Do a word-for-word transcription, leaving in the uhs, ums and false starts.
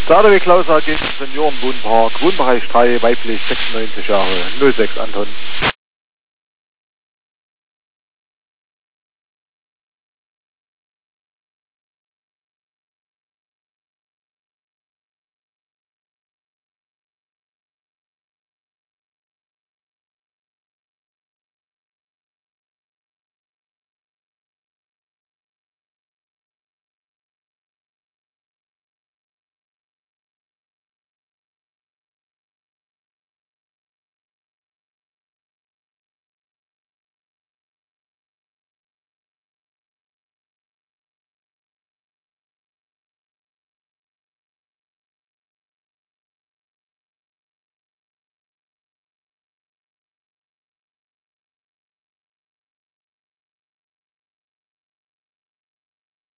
Stadeweg Klaus A G Seniorenwohnpark, Wohnbereich drei, weiblich sechsundneunzig Jahre, null sechs Anton.